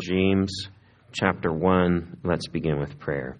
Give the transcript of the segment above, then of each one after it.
James chapter 1. Let's begin with prayer.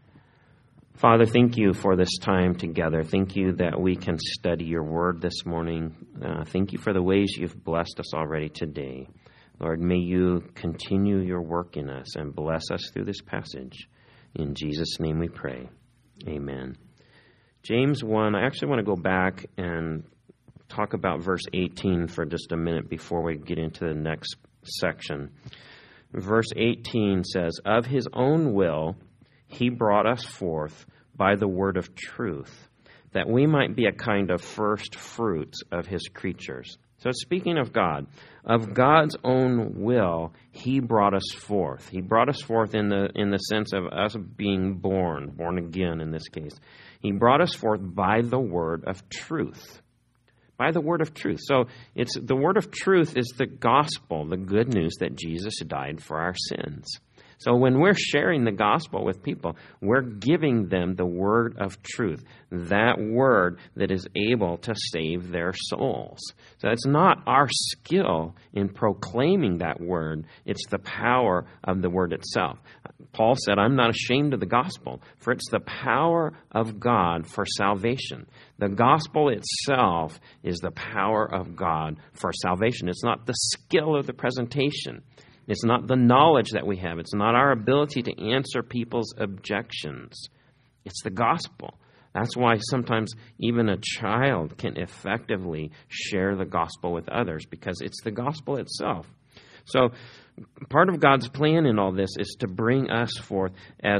Father, thank you for this time together. Thank you that we can study your word this morning. Thank you for the ways you've blessed us already today. Lord, may you continue your work in us and bless us through this passage. In Jesus' name we pray. Amen. James 1, I actually want to go back and talk about verse 18 for just a minute before we get into the next section. Verse 18 says, "Of his own will he brought us forth by the word of truth, that we might be a kind of first fruits of his creatures." So speaking of God, of God's own will, he brought us forth. He brought us forth in the sense of us being born again in this case. He brought us forth by the word of truth. By the word of truth. So it's the word of truth is the gospel, the good news that Jesus died for our sins. So when we're sharing the gospel with people, we're giving them the word of truth, that word that is able to save their souls. So it's not our skill in proclaiming that word, it's the power of the word itself. Paul said, "I'm not ashamed of the gospel, for it's the power of God for salvation." The gospel itself is the power of God for salvation. It's not the skill of the presentation. It's not the knowledge that we have. It's not our ability to answer people's objections. It's the gospel. That's why sometimes even a child can effectively share the gospel with others, because it's the gospel itself. So part of God's plan in all this is to bring us forth as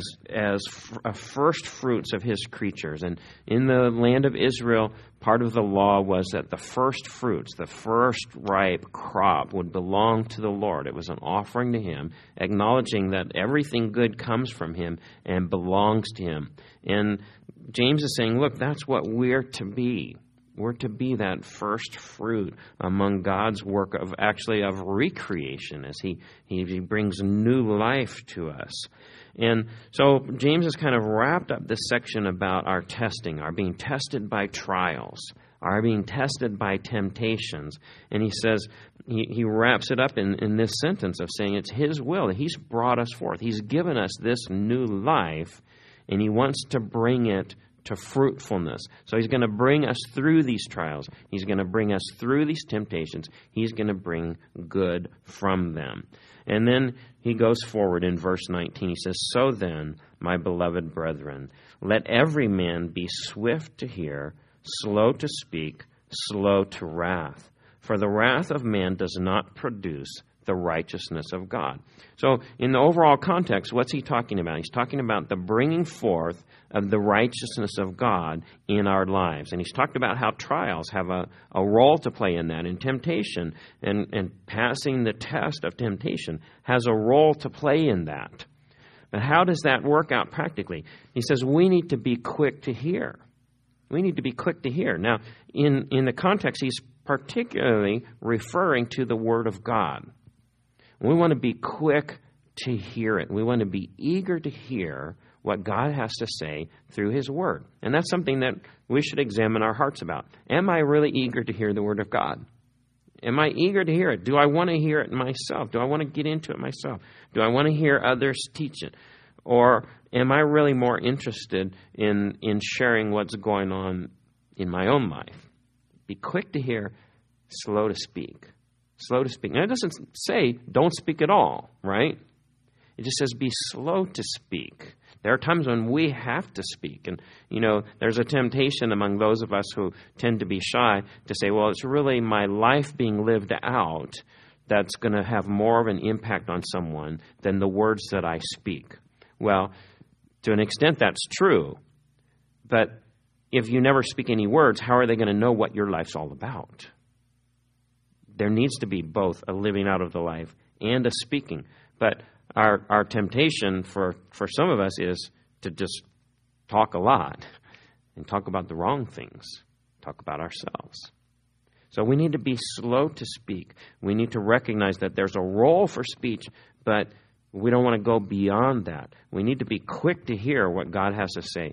first fruits of his creatures. And in the land of Israel, part of the law was that the first fruits, the first ripe crop would belong to the Lord. It was an offering to him, acknowledging that everything good comes from him and belongs to him. And James is saying, look, that's what we're to be. We're to be that first fruit among God's work of recreation as he brings new life to us. And so James has kind of wrapped up this section about our testing, our being tested by trials, our being tested by temptations. And he says, he wraps it up in this sentence of saying it's his will. He's brought us forth. He's given us this new life, and he wants to bring it to fruitfulness. So he's going to bring us through these trials. He's going to bring us through these temptations. He's going to bring good from them. And then he goes forward in verse 19. He says, "So then, my beloved brethren, let every man be swift to hear, slow to speak, slow to wrath. For the wrath of man does not produce the righteousness of God." So in the overall context, what's he talking about? He's talking about the bringing forth of the righteousness of God in our lives. And he's talked about how trials have a role to play in that, and temptation and passing the test of temptation has a role to play in that. But how does that work out practically? He says we need to be quick to hear. We need to be quick to hear. Now, in the context, he's particularly referring to the Word of God. We want to be quick to hear it. We want to be eager to hear what God has to say through his word. And that's something that we should examine our hearts about. Am I really eager to hear the word of God? Am I eager to hear it? Do I want to hear it myself? Do I want to get into it myself? Do I want to hear others teach it? Or am I really more interested in sharing what's going on in my own life? Be quick to hear, slow to speak. Slow to speak. Now, it doesn't say don't speak at all, right? It just says be slow to speak. There are times when we have to speak. And, there's a temptation among those of us who tend to be shy to say, well, it's really my life being lived out that's going to have more of an impact on someone than the words that I speak. Well, to an extent, that's true. But if you never speak any words, how are they going to know what your life's all about? There needs to be both a living out of the life and a speaking. But our temptation for some of us is to just talk a lot and talk about the wrong things, talk about ourselves. So we need to be slow to speak. We need to recognize that there's a role for speech, but we don't want to go beyond that. We need to be quick to hear what God has to say.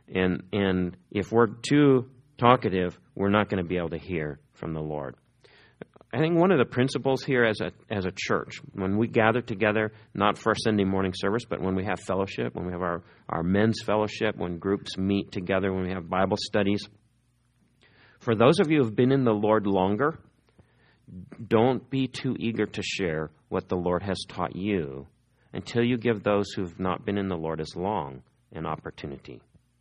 And if we're too talkative, we're not going to be able to hear from the Lord. I think one of the principles here as a church, when we gather together, not for a Sunday morning service, but when we have fellowship, when we have our men's fellowship, when groups meet together, when we have Bible studies, for those of you who have been in the Lord longer, don't be too eager to share what the Lord has taught you until you give those who've not been in the Lord as long an opportunity.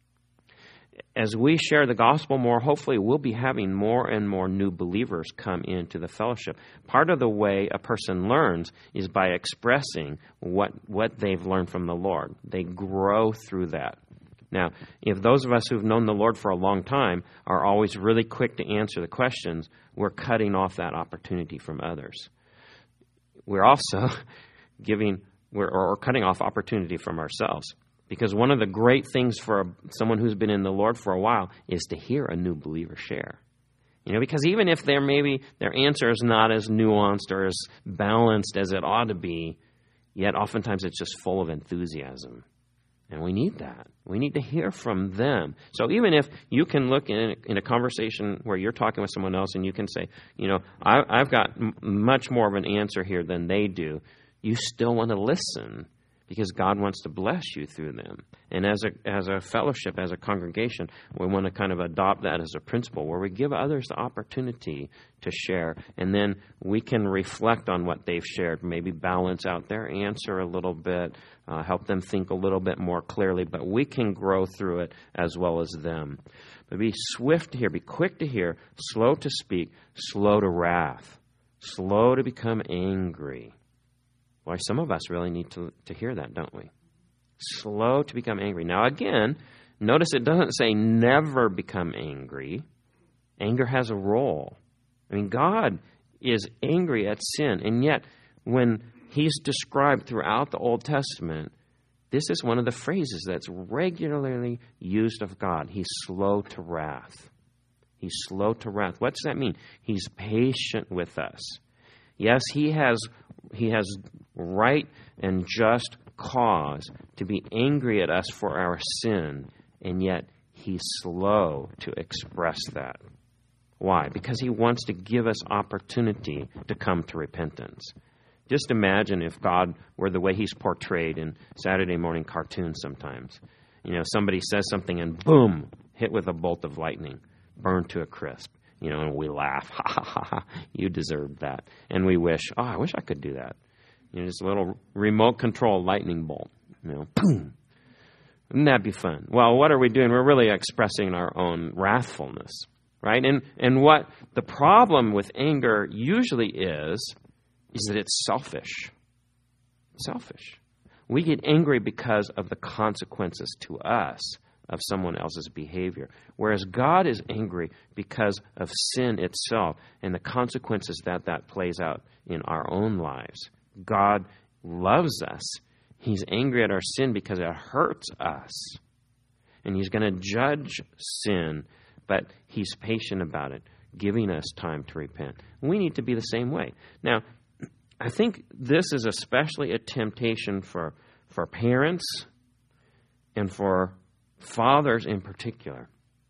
As we share the gospel more, hopefully we'll be having more and more new believers come into the fellowship. Part of the way a person learns is by expressing what they've learned from the Lord. They grow through that. Now, if those of us who've known the Lord for a long time are always really quick to answer the questions, we're cutting off that opportunity from others. We're also we're cutting off opportunity from ourselves. Because one of the great things for someone who's been in the Lord for a while is to hear a new believer share. Because even if their answer is not as nuanced or as balanced as it ought to be, yet oftentimes it's just full of enthusiasm. And we need that. We need to hear from them. So even if you can look in a conversation where you're talking with someone else and you can say, I've got much more of an answer here than they do, you still want to listen. Because God wants to bless you through them. And as a fellowship, as a congregation, we want to kind of adopt that as a principle where we give others the opportunity to share. And then we can reflect on what they've shared, maybe balance out their answer a little bit, help them think a little bit more clearly. But we can grow through it as well as them. But be swift to hear, be quick to hear, slow to speak, slow to wrath, slow to become angry. Why, some of us really need to hear that, don't we? Slow to become angry. Now, again, notice it doesn't say never become angry. Anger has a role. God is angry at sin. And yet, when he's described throughout the Old Testament, this is one of the phrases that's regularly used of God. He's slow to wrath. He's slow to wrath. What does that mean? He's patient with us. Yes, he has right and just cause to be angry at us for our sin, and yet he's slow to express that. Why? Because he wants to give us opportunity to come to repentance. Just imagine if God were the way he's portrayed in Saturday morning cartoons sometimes. Somebody says something and boom, hit with a bolt of lightning, burned to a crisp. And we laugh, ha, ha, ha, ha, you deserved that. And we wish, I wish I could do that. Just a little remote control lightning bolt, boom. Wouldn't that be fun? Well, what are we doing? We're really expressing our own wrathfulness, right? And what the problem with anger usually is that it's selfish. Selfish. We get angry because of the consequences to us of someone else's behavior. Whereas God is angry because of sin itself and the consequences that plays out in our own lives. God loves us. He's angry at our sin because it hurts us. And he's going to judge sin, but he's patient about it, giving us time to repent. We need to be the same way. Now, I think this is especially a temptation for parents and for fathers in particular.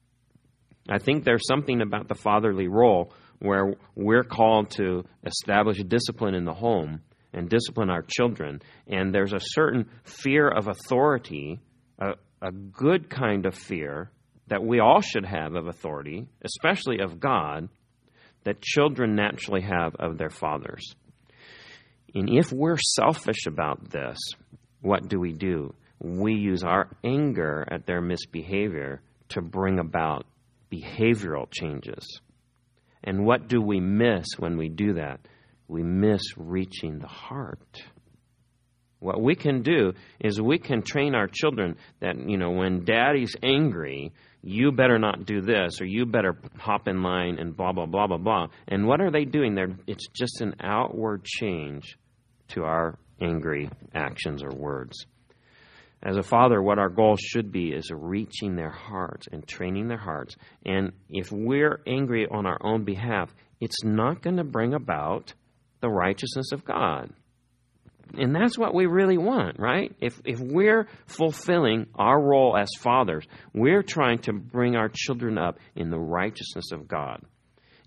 I think there's something about the fatherly role where we're called to establish discipline in the home and discipline our children. And there's a certain fear of authority, a good kind of fear that we all should have of authority, especially of God, that children naturally have of their fathers. And if we're selfish about this, what do? We use our anger at their misbehavior to bring about behavioral changes. And what do we miss when we do that? We miss reaching the heart. What we can do is we can train our children that, when daddy's angry, you better not do this, or you better hop in line and blah, blah, blah, blah, blah. And what are they doing? It's just an outward change to our angry actions or words. As a father, what our goal should be is reaching their hearts and training their hearts. And if we're angry on our own behalf, it's not going to bring about the righteousness of God. And that's what we really want, right? If we're fulfilling our role as fathers, we're trying to bring our children up in the righteousness of God.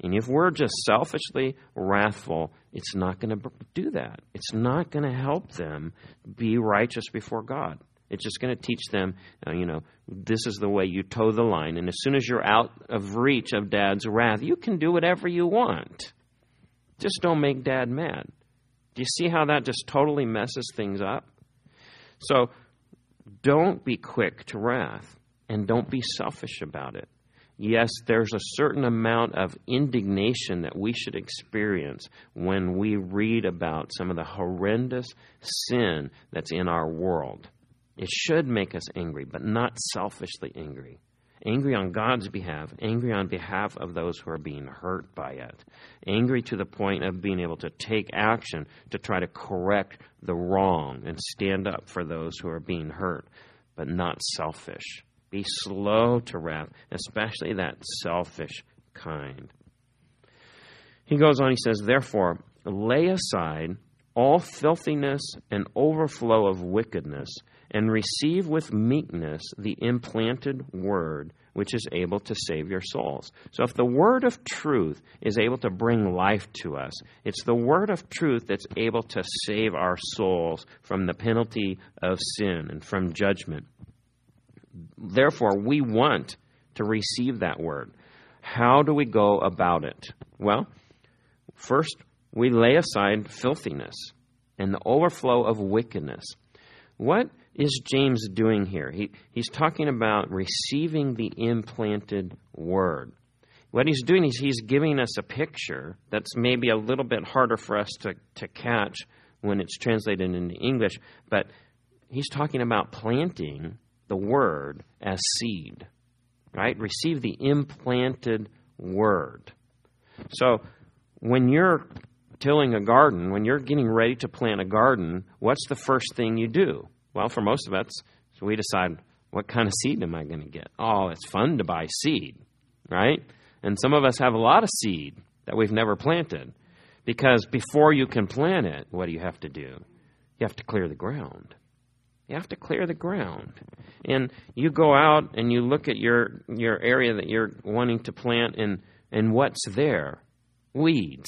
And if we're just selfishly wrathful, it's not going to do that. It's not going to help them be righteous before God. It's just going to teach them, this is the way you toe the line. And as soon as you're out of reach of Dad's wrath, you can do whatever you want. Just don't make Dad mad. Do you see how that just totally messes things up? So don't be quick to wrath, and don't be selfish about it. Yes, there's a certain amount of indignation that we should experience when we read about some of the horrendous sin that's in our world. It should make us angry, but not selfishly angry. Angry on God's behalf, angry on behalf of those who are being hurt by it. Angry to the point of being able to take action to try to correct the wrong and stand up for those who are being hurt, but not selfish. Be slow to wrath, especially that selfish kind. He goes on, he says, therefore, lay aside all filthiness and overflow of wickedness, and receive with meekness the implanted word, which is able to save your souls. So if the word of truth is able to bring life to us, it's the word of truth that's able to save our souls from the penalty of sin and from judgment. Therefore, we want to receive that word. How do we go about it? Well, first, we lay aside filthiness and the overflow of wickedness. What is James doing here? He's talking about receiving the implanted word. What he's doing is he's giving us a picture that's maybe a little bit harder for us to catch when it's translated into English, but he's talking about planting the word as seed, right? Receive the implanted word. So when you're tilling a garden, when you're getting ready to plant a garden, what's the first thing you do? Well, for most of us, so we decide, what kind of seed am I going to get? Oh, it's fun to buy seed, right? And some of us have a lot of seed that we've never planted, because before you can plant it, what do you have to do? You have to clear the ground. You have to clear the ground. And you go out and you look at your area that you're wanting to plant, and what's there? Weeds.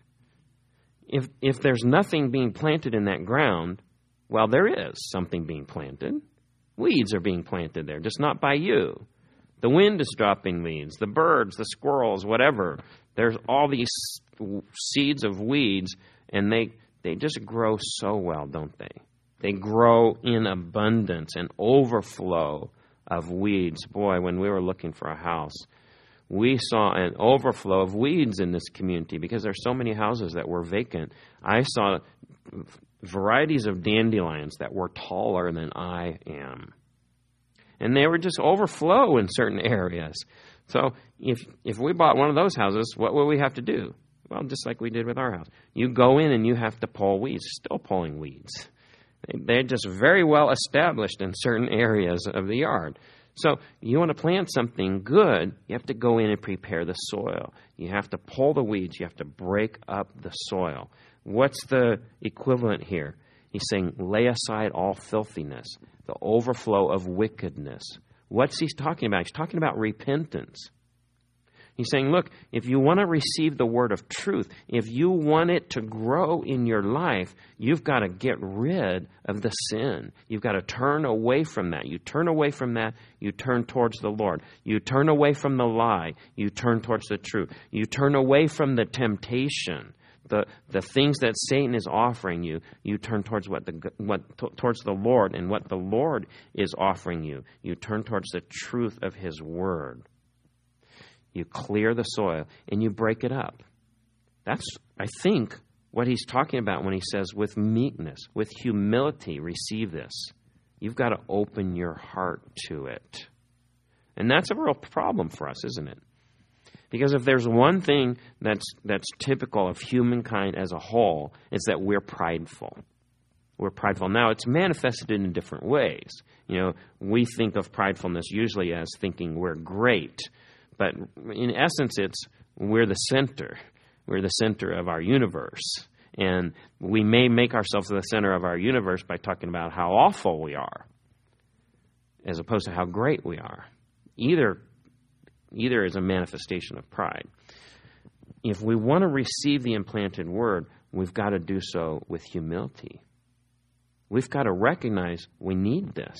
If there's nothing being planted in that ground, well, there is something being planted. Weeds are being planted there, just not by you. The wind is dropping weeds, the birds, the squirrels, whatever. There's all these seeds of weeds, and they just grow so well, don't they? They grow in abundance and overflow of weeds. Boy, when we were looking for a house, we saw an overflow of weeds in this community because there's so many houses that were vacant. I saw varieties of dandelions that were taller than I am. And they were just overflow in certain areas. So if we bought one of those houses, what would we have to do? Well, just like we did with our house. You go in and you have to pull weeds. Still pulling weeds. They're just very well established in certain areas of the yard. So you want to plant something good, you have to go in and prepare the soil. You have to pull the weeds. You have to break up the soil. What's the equivalent here? He's saying, lay aside all filthiness, the overflow of wickedness. What's he talking about? He's talking about repentance. He's saying, look, if you want to receive the word of truth, if you want it to grow in your life, you've got to get rid of the sin. You've got to turn away from that. You turn away from that, you turn towards the Lord. You turn away from the lie, you turn towards the truth. You turn away from the temptation, the things that Satan is offering you. You turn towards towards the Lord and what the Lord is offering you. You turn towards the truth of His word. You clear the soil, and you break it up. That's, I think, what he's talking about when he says, with meekness, with humility, receive this. You've got to open your heart to it. And that's a real problem for us, isn't it? Because if there's one thing that's typical of humankind as a whole, it's that we're prideful. We're prideful. Now, it's manifested in different ways. We think of pridefulness usually as thinking we're great. But in essence, we're the center. We're the center of our universe. And we may make ourselves the center of our universe by talking about how awful we are, as opposed to how great we are. Either is a manifestation of pride. if we want to receive the implanted word, we've got to do so with humility. We've got to recognize we need this.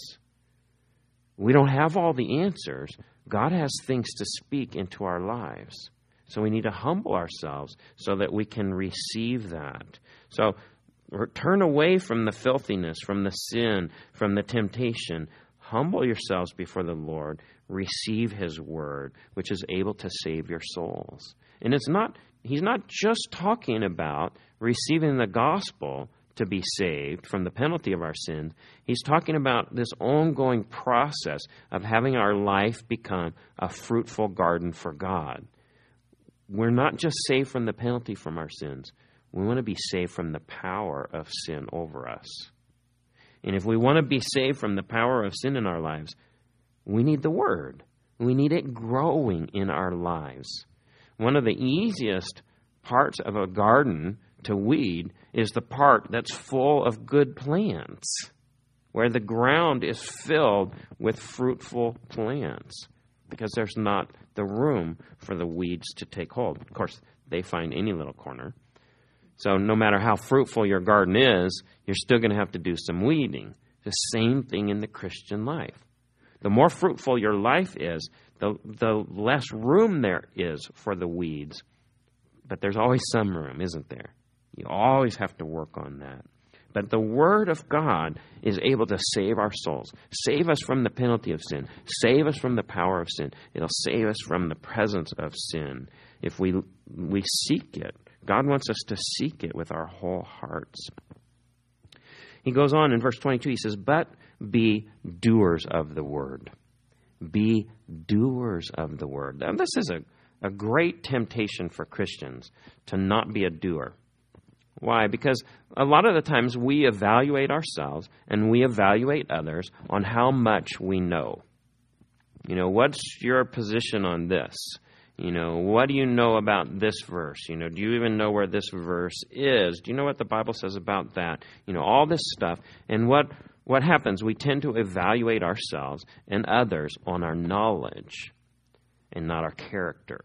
We don't have all the answers. God has things to speak into our lives. So we need to humble ourselves so that we can receive that. So turn away from the filthiness, from the sin, from the temptation. Humble yourselves before the Lord. Receive His word, which is able to save your souls. And He's not just talking about receiving the gospel to be saved from the penalty of our sins. He's talking about this ongoing process of having our life become a fruitful garden for God. We're not just saved from the penalty from our sins. We want to be saved from the power of sin over us. And if we want to be saved from the power of sin in our lives, we need the Word. We need it growing in our lives. One of the easiest parts of a garden to weed is the part that's full of good plants, where the ground is filled with fruitful plants, because there's not the room for the weeds to take hold. Of course, they find any little corner. So no matter how fruitful your garden is, you're still going to have to do some weeding. The same thing in the Christian life. The more fruitful your life is, the less room there is for the weeds. But there's always some room, isn't there? You always have to work on that. But the Word of God is able to save our souls, save us from the penalty of sin, save us from the power of sin. It'll save us from the presence of sin if we seek it. God wants us to seek it with our whole hearts. He goes on in verse 22, he says, but be doers of the word. Be doers of the word. Now, this is a great temptation for Christians to not be a doer. Why? Because a lot of the times we evaluate ourselves and we evaluate others on how much we know. You know, what's your position on this? You know, what do you know about this verse? You know, do you even know where this verse is? Do you know what the Bible says about that? You know, all this stuff. And what happens? We tend to evaluate ourselves and others on our knowledge and not our character.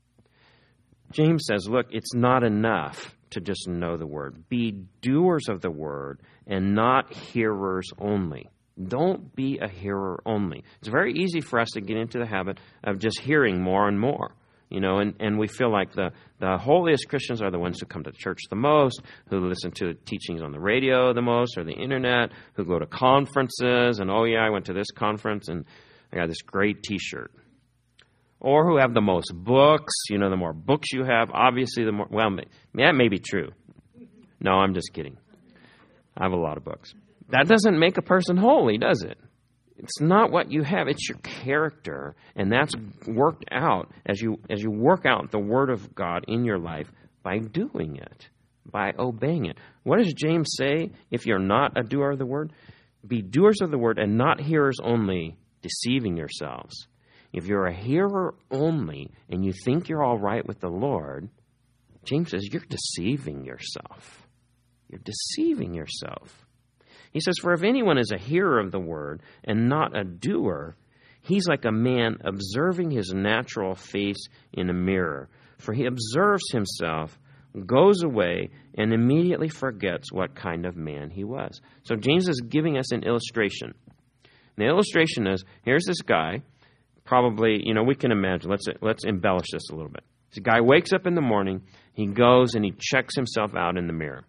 James says, look, it's not enough to just know the word. Be doers of the word and not hearers only. Don't be a hearer only. It's very easy for us to get into the habit of just hearing more and more. You know, and we feel like the holiest Christians are the ones who come to church the most, who listen to teachings on the radio the most or the internet, who go to conferences, and oh yeah, I went to this conference and I got this great T-shirt. Or who have the most books. You know, the more books you have, obviously the more, well, that may be true. No, I'm just kidding. I have a lot of books. That doesn't make a person holy, does it? It's not what you have. It's your character. And that's worked out as you work out the Word of God in your life by doing it, by obeying it. What does James say if you're not a doer of the Word? Be doers of the Word and not hearers only, deceiving yourselves. If you're a hearer only and you think you're all right with the Lord, James says you're deceiving yourself. You're deceiving yourself. He says, for if anyone is a hearer of the word and not a doer, he's like a man observing his natural face in a mirror. For he observes himself, goes away, and immediately forgets what kind of man he was. So James is giving us an illustration. The illustration is, here's this guy, probably, you know, we can imagine, let's embellish this a little bit. This guy wakes up in the morning, he goes and he checks himself out in the mirror.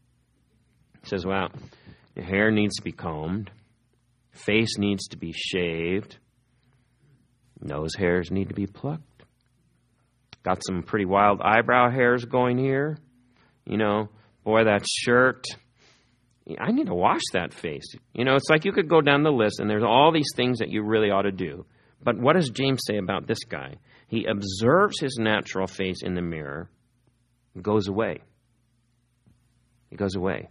He says, wow, your hair needs to be combed, face needs to be shaved, nose hairs need to be plucked. Got some pretty wild eyebrow hairs going here. You know, boy, that shirt, I need to wash that face. You know, it's like you could go down the list and there's all these things that you really ought to do. But what does James say about this guy? He observes his natural face in the mirror and goes away. He goes away.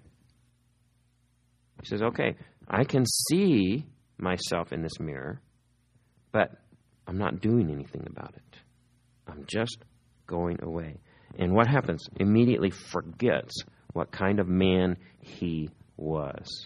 He says, okay, I can see myself in this mirror, but I'm not doing anything about it. I'm just going away. And what happens? Immediately forgets what kind of man he was.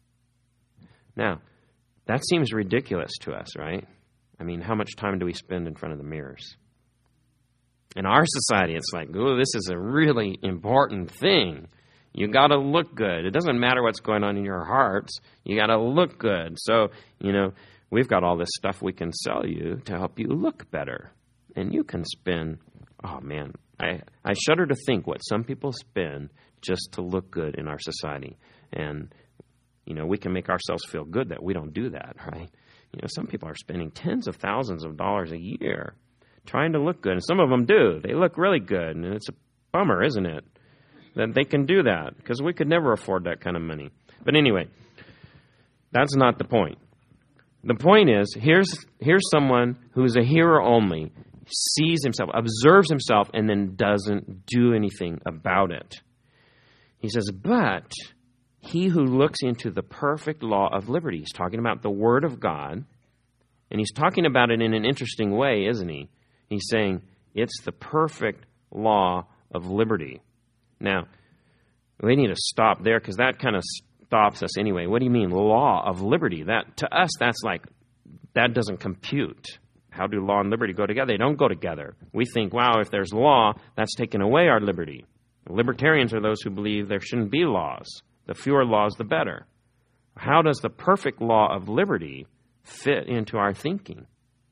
Now, that seems ridiculous to us, right? I mean, how much time do we spend in front of the mirrors? In our society, it's like, oh, this is a really important thing. You got to look good. It doesn't matter what's going on in your hearts. You got to look good. So, we've got all this stuff we can sell you to help you look better. And you can spend, oh man, I shudder to think what some people spend just to look good in our society. And, we can make ourselves feel good that we don't do that, right? Some people are spending tens of thousands of dollars a year trying to look good. And some of them do. They look really good. And it's a bummer, isn't it, that they can do that, because we could never afford that kind of money. But anyway, that's not the point. The point is, here's someone who's a hearer only, sees himself, observes himself, and then doesn't do anything about it. He says, but he who looks into the perfect law of liberty. He's talking about the Word of God, and he's talking about it in an interesting way, isn't he? He's saying it's the perfect law of liberty. Now, we need to stop there, because that kind of stops us anyway. What do you mean, law of liberty? That, to us, that's like, that doesn't compute. How do law and liberty go together? They don't go together. We think, wow, if there's law, that's taken away our liberty. Libertarians are those who believe there shouldn't be laws. The fewer laws, the better. How does the perfect law of liberty fit into our thinking?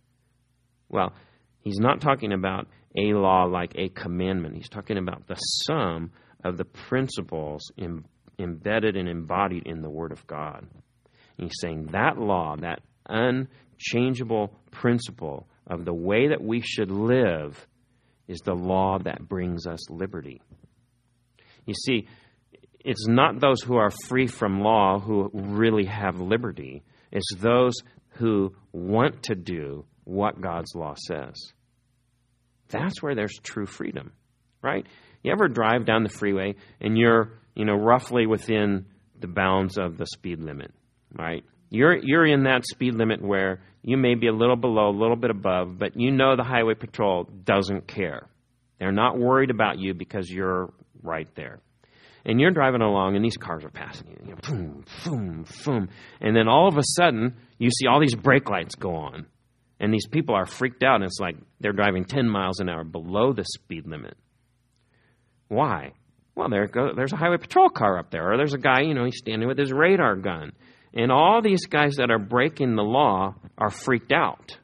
Well, he's not talking about a law like a commandment. He's talking about the sum of the principles embedded and embodied in the Word of God. And he's saying that law, that unchangeable principle of the way that we should live, is the law that brings us liberty. You see, it's not those who are free from law who really have liberty. It's those who want to do what God's law says. That's where there's true freedom, right? You ever drive down the freeway and you're, roughly within the bounds of the speed limit, right? You're in that speed limit where you may be a little below, a little bit above, but the highway patrol doesn't care. They're not worried about you because you're right there. And you're driving along, and these cars are passing you. Boom, boom, boom. And then all of a sudden, you see all these brake lights go on. And these people are freaked out, and it's like they're driving 10 miles an hour below the speed limit. Why? Well, there's a highway patrol car up there, or there's a guy, he's standing with his radar gun. And all these guys that are breaking the law are freaked out.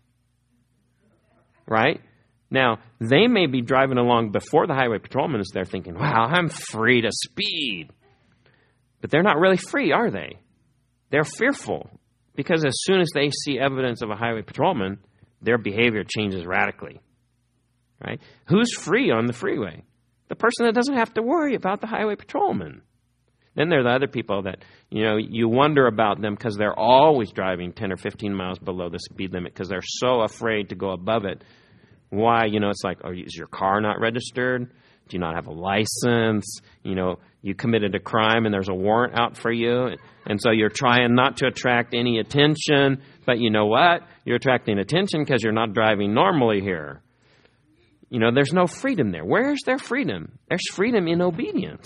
Right? Now, they may be driving along before the highway patrolman is there thinking, wow, I'm free to speed. But they're not really free, are they? They're fearful, because as soon as they see evidence of a highway patrolman, their behavior changes radically. Right? Who's free on the freeway? The person that doesn't have to worry about the highway patrolman. Then there are the other people that, you wonder about them because they're always driving 10 or 15 miles below the speed limit because they're so afraid to go above it. Why? It's like, is your car not registered? Do you not have a license? You committed a crime and there's a warrant out for you. And so you're trying not to attract any attention. But you know what? You're attracting attention because you're not driving normally here. There's no freedom there. Where's their freedom? There's freedom in obedience.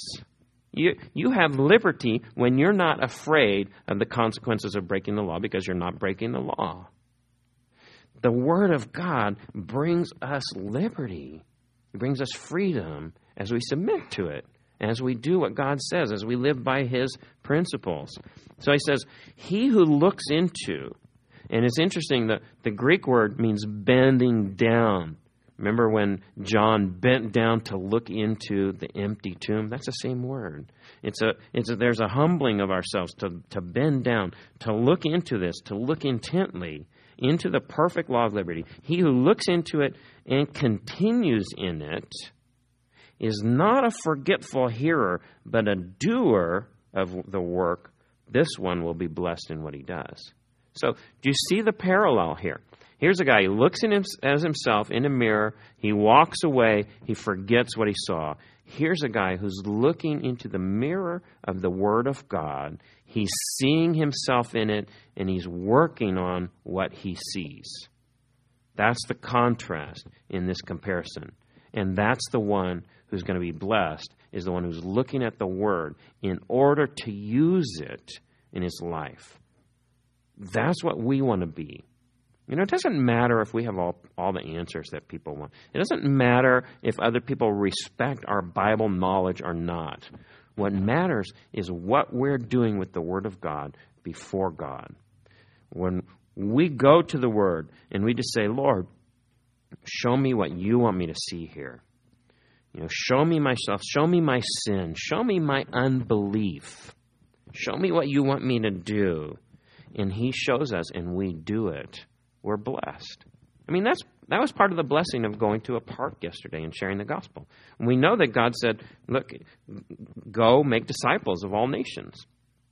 You have liberty when you're not afraid of the consequences of breaking the law because you're not breaking the law. The Word of God brings us liberty. It brings us freedom as we submit to it, as we do what God says, as we live by His principles. So he says, he who looks into, and it's interesting, the Greek word means bending down. Remember when John bent down to look into the empty tomb? That's the same word. There's a humbling of ourselves to bend down, to look into this, to look intently into the perfect law of liberty. He who looks into it and continues in it is not a forgetful hearer, but a doer of the work. This one will be blessed in what he does. So do you see the parallel here? Here's a guy who looks at himself in a mirror. He walks away. He forgets what he saw. Here's a guy who's looking into the mirror of the Word of God. He's seeing himself in it, and he's working on what he sees. That's the contrast in this comparison. And that's the one who's going to be blessed, is the one who's looking at the Word in order to use it in his life. That's what we want to be. It doesn't matter if we have all the answers that people want. It doesn't matter if other people respect our Bible knowledge or not. What matters is what we're doing with the Word of God before God. When we go to the Word and we just say, Lord, show me what you want me to see here. Show me myself. Show me my sin. Show me my unbelief. Show me what you want me to do. And he shows us and we do it. We're blessed. That was part of the blessing of going to a park yesterday and sharing the gospel. And we know that God said, look, go make disciples of all nations.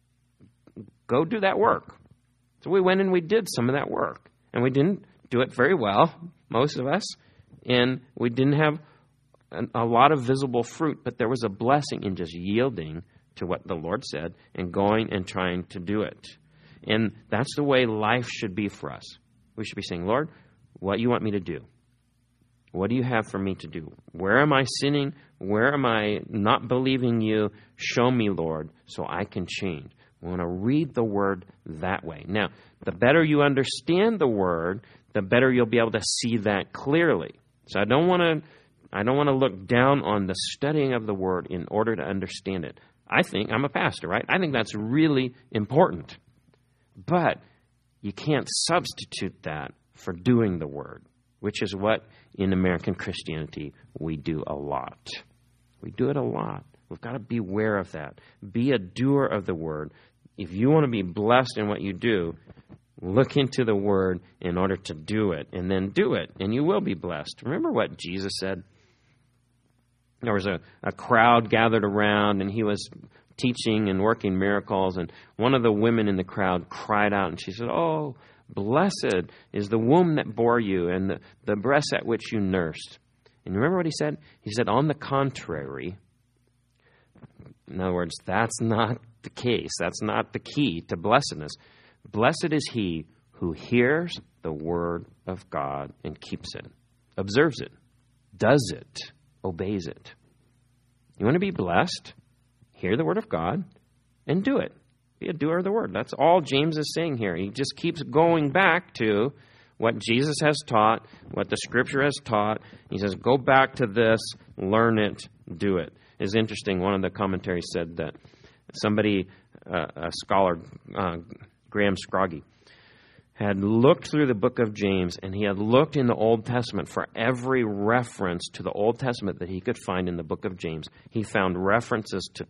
Go do that work. So we went and we did some of that work. And we didn't do it very well, most of us. And we didn't have a lot of visible fruit, but there was a blessing in just yielding to what the Lord said and going and trying to do it. And that's the way life should be for us. We should be saying, Lord, what do you want me to do? What do you have for me to do? Where am I sinning? Where am I not believing you? Show me, Lord, so I can change. We want to read the Word that way. Now, the better you understand the Word, the better you'll be able to see that clearly. So I don't want to look down on the studying of the Word in order to understand it. I'm a pastor, right? I think that's really important. But you can't substitute that for doing the Word, which is what in American Christianity we do a lot. We do it a lot. We've got to beware of that. Be a doer of the Word. If you want to be blessed in what you do, look into the Word in order to do it, and then do it, and you will be blessed. Remember what Jesus said? There was a crowd gathered around, and he was teaching and working miracles, and one of the women in the crowd cried out, and she said, "Oh, blessed is the womb that bore you and the breast at which you nursed." And remember what he said? He said, on the contrary, in other words, that's not the case. That's not the key to blessedness. Blessed is he who hears the word of God and keeps it, observes it, does it, obeys it. You want to be blessed? Hear the word of God and do it. Be a doer of the word. That's all James is saying here. He just keeps going back to what Jesus has taught, what the Scripture has taught. He says, go back to this, learn it, do it. It's interesting. One of the commentaries said that somebody, a scholar, Graham Scroggie, had looked through the book of James, and he had looked in the Old Testament for every reference to the Old Testament that he could find in the book of James. He found references to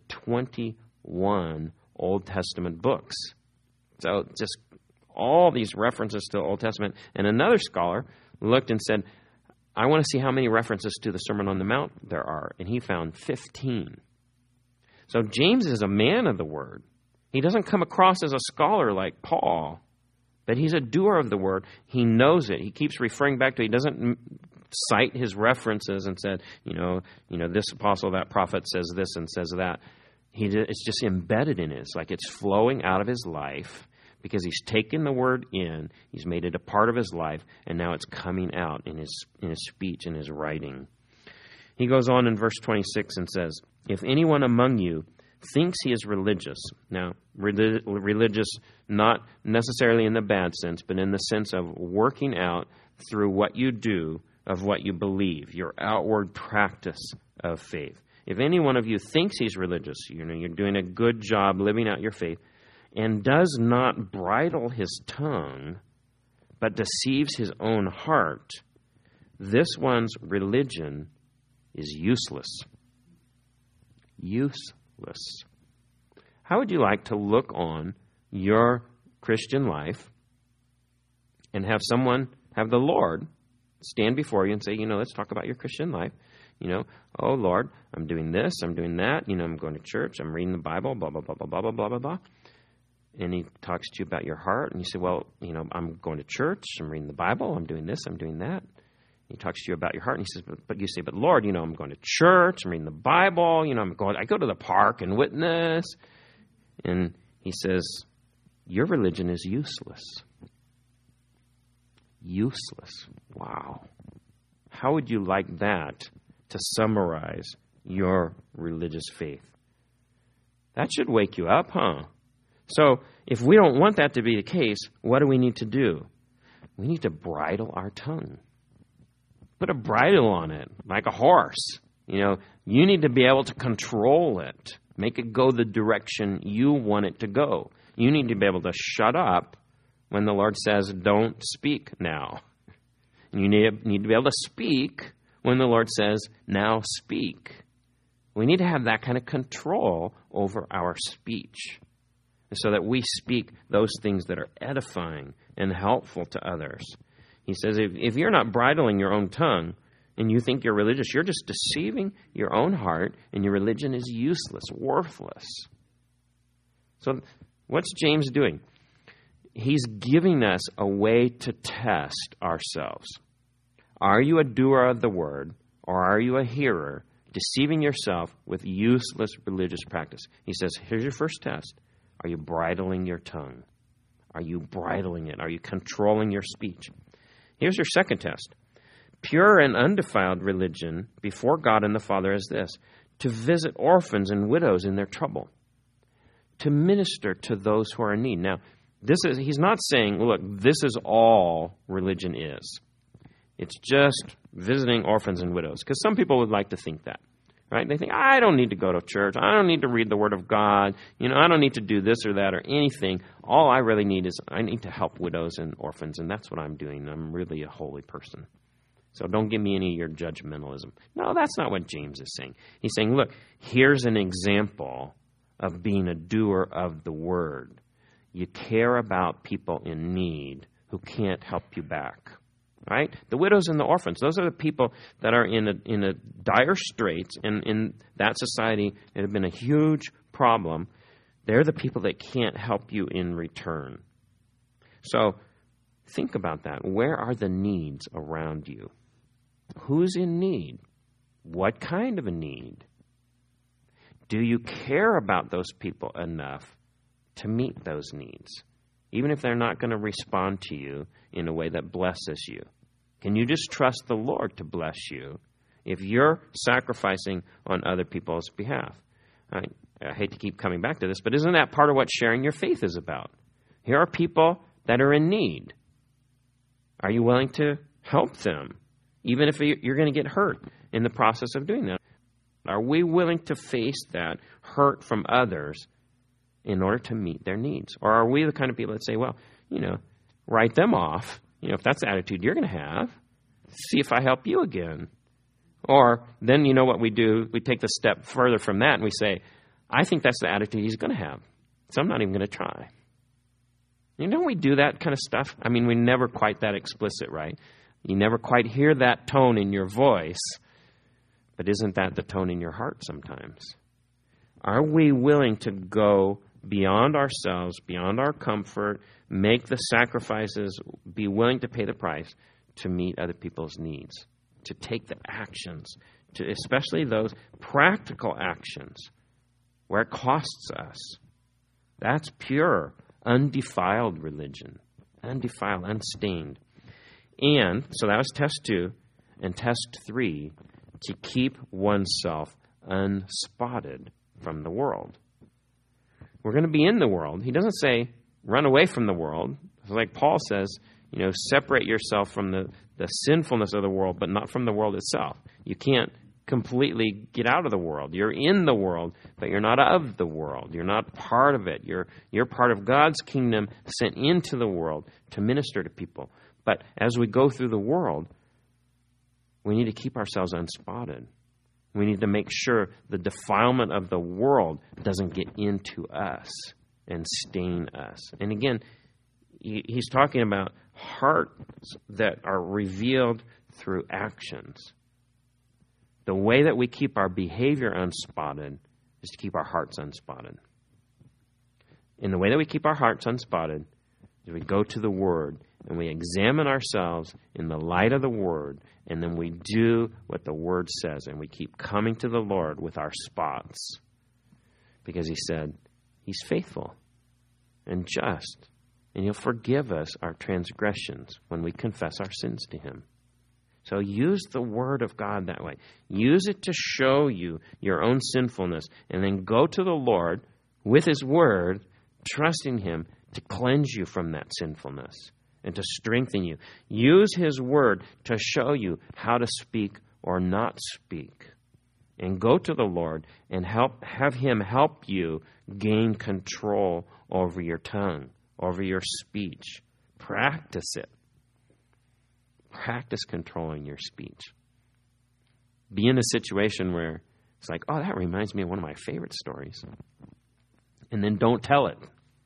21 Old Testament books. So just all these references to the Old Testament. And another scholar looked and said, I want to see how many references to the Sermon on the Mount there are. And he found 15. So James is a man of the word. He doesn't come across as a scholar like Paul, but he's a doer of the word. He knows it. He keeps referring back to it. He doesn't cite his references and said, this apostle, that prophet says this and says that. It's just embedded in it. It's like it's flowing out of his life because he's taken the word in, he's made it a part of his life, and now it's coming out in his speech, in his writing. He goes on in verse 26 and says, if anyone among you thinks he is religious, now religious not necessarily in the bad sense, but in the sense of working out through what you do of what you believe, your outward practice of faith. If any one of you thinks he's religious, you're doing a good job living out your faith, and does not bridle his tongue, but deceives his own heart, this one's religion is useless. Useless. How would you like to look on your Christian life and have the Lord stand before you and say, let's talk about your Christian life. Oh, Lord, I'm doing this, I'm doing that. I'm going to church, I'm reading the Bible, blah, blah, blah, blah, blah, blah, blah, blah, blah. And he talks to you about your heart, and you say, well, I'm going to church, I'm reading the Bible, I'm doing this, I'm doing that. He talks to you about your heart, and he says, but you say, but Lord, I'm going to church, I'm reading the Bible, I go to the park and witness. And he says, your religion is useless. Useless. Wow. How would you like that to summarize your religious faith? That should wake you up, huh? So if we don't want that to be the case, what do we need to do? we need to bridle our tongue. Put a bridle on it, like a horse. You need to be able to control it. Make it go the direction you want it to go. You need to be able to shut up when the Lord says, don't speak now. And you need to be able to speak when the Lord says, now speak. We need to have that kind of control over our speech so that we speak those things that are edifying and helpful to others. He says, if you're not bridling your own tongue and you think you're religious, you're just deceiving your own heart, and your religion is useless, worthless. So what's James doing? He's giving us a way to test ourselves. Are you a doer of the word, or are you a hearer, deceiving yourself with useless religious practice? He says, here's your first test. Are you bridling your tongue? Are you bridling it? Are you controlling your speech? Here's your second test. Pure and undefiled religion before God and the Father is this: to visit orphans and widows in their trouble, to minister to those who are in need. Now, he's not saying, look, this is all religion is. It's just visiting orphans and widows. Because some people would like to think that, right? They think, I don't need to go to church. I don't need to read the Word of God. I don't need to do this or that or anything. All I really need is I need to help widows and orphans, and that's what I'm doing. I'm really a holy person. So don't give me any of your judgmentalism. No, that's not what James is saying. He's saying, look, here's an example of being a doer of the Word. You care about people in need who can't help you back. Right? The widows and the orphans, those are the people that are in a dire straits, and in that society it has been a huge problem. They're the people that can't help you in return. So think about that. Where are the needs around you? Who's in need? What kind of a need? Do you care about those people enough to meet those needs? Even if they're not going to respond to you in a way that blesses you. Can you just trust the Lord to bless you if you're sacrificing on other people's behalf? I hate to keep coming back to this, but isn't that part of what sharing your faith is about? Here are people that are in need. Are you willing to help them, even if you're going to get hurt in the process of doing that? Are we willing to face that hurt from others in order to meet their needs? Or are we the kind of people that say, well, write them off. If that's the attitude you're going to have, see if I help you again. Or then what we do, we take the step further from that and we say, I think that's the attitude he's going to have, so I'm not even going to try. We do that kind of stuff. I mean, we never quite that explicit, right? You never quite hear that tone in your voice, but isn't that the tone in your heart sometimes? Are we willing to go beyond ourselves, beyond our comfort, make the sacrifices, be willing to pay the price to meet other people's needs, to take the actions, to especially those practical actions where it costs us? That's pure, undefiled religion, undefiled, unstained. And so that was test 2, and test 3, to keep oneself unspotted from the world. We're going to be in the world. He doesn't say run away from the world. Like Paul says, separate yourself from the sinfulness of the world, but not from the world itself. You can't completely get out of the world. You're in the world, but you're not of the world. You're not part of it. You're part of God's kingdom sent into the world to minister to people. But as we go through the world, we need to keep ourselves unspotted. We need to make sure the defilement of the world doesn't get into us and stain us. And again, he's talking about hearts that are revealed through actions. The way that we keep our behavior unspotted is to keep our hearts unspotted. And the way that we keep our hearts unspotted is we go to the Word and we examine ourselves in the light of the Word, and then we do what the Word says, and we keep coming to the Lord with our spots. Because he said, he's faithful and just, and he'll forgive us our transgressions when we confess our sins to him. So use the Word of God that way. Use it to show you your own sinfulness, and then go to the Lord with his Word, trusting him to cleanse you from that sinfulness and to strengthen you. Use His Word to show you how to speak or not speak. And go to the Lord and have Him help you gain control over your tongue, over your speech. Practice it. Practice controlling your speech. Be in a situation where it's like, oh, that reminds me of one of my favorite stories. And then don't tell it.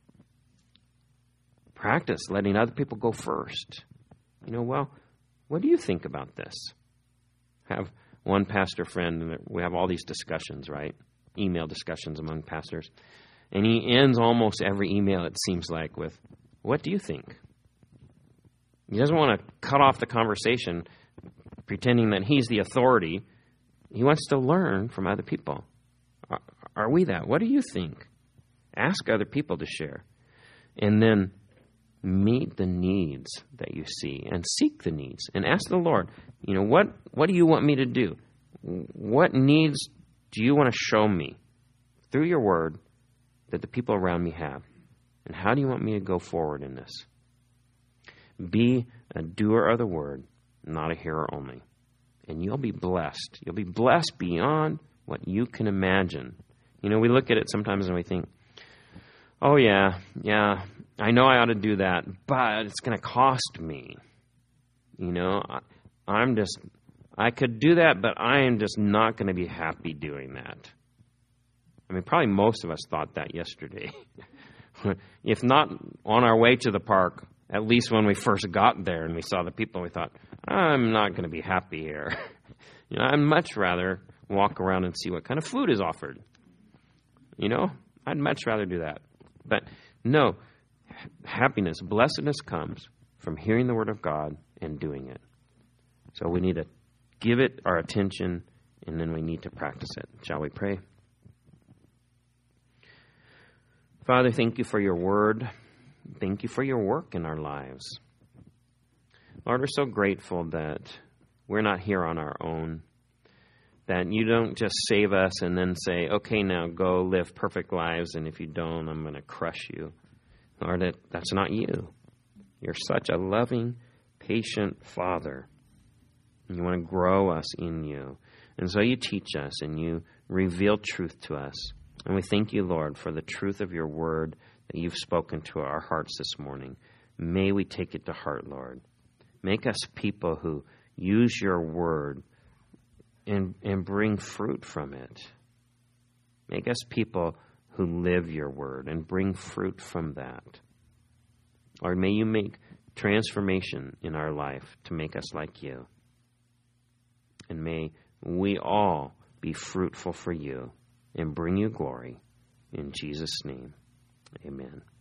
Practice letting other people go first. Well, what do you think about this? Have one pastor friend, and we have all these discussions, right? Email discussions among pastors. And he ends almost every email, it seems like, with, what do you think? He doesn't want to cut off the conversation pretending that he's the authority. He wants to learn from other people. Are we that? What do you think? Ask other people to share. And then meet the needs that you see and seek the needs. And ask the Lord, what do you want me to do? What needs do you want to show me through your word that the people around me have? And how do you want me to go forward in this? Be a doer of the word, not a hearer only. And you'll be blessed. You'll be blessed beyond what you can imagine. We look at it sometimes and we think, oh, yeah, I know I ought to do that, but it's going to cost me. I could do that, but I am just not going to be happy doing that. Probably most of us thought that yesterday. If not on our way to the park, at least when we first got there and we saw the people, we thought, I'm not going to be happy here. I'd much rather walk around and see what kind of food is offered. I'd much rather do that. But no, happiness, blessedness comes from hearing the word of God and doing it. So we need to give it our attention, and then we need to practice it. Shall we pray? Father, thank you for your word. Thank you for your work in our lives. Lord, we're so grateful that we're not here on our own, that you don't just save us and then say, okay, now go live perfect lives, and if you don't, I'm going to crush you. Lord, that's not you. You're such a loving, patient Father. You want to grow us in you. And so you teach us and you reveal truth to us. And we thank you, Lord, for the truth of your word that you've spoken to our hearts this morning. May we take it to heart, Lord. Make us people who use your word and bring fruit from it. Make us people who live your word and bring fruit from that. Lord, may you make transformation in our life to make us like you. And may we all be fruitful for you and bring you glory. In Jesus' name, amen.